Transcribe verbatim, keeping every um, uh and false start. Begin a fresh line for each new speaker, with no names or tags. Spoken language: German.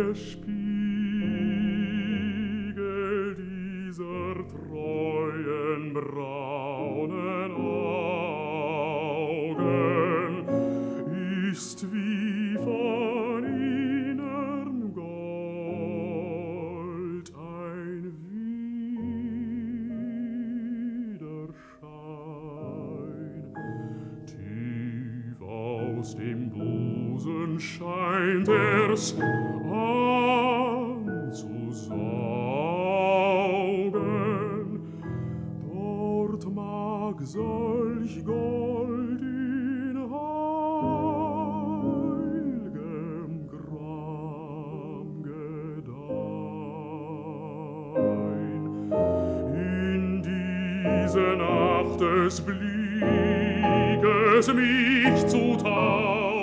Spiegel dieser treuen braunen Augen ist wie von innerm Gold ein Widerschein. Tief aus dem Busen scheint er's anzusaugen. Dort mag solch Gold in heil'gem Gram gedeihn. In diese Nacht des Blieges mich zu tauschen,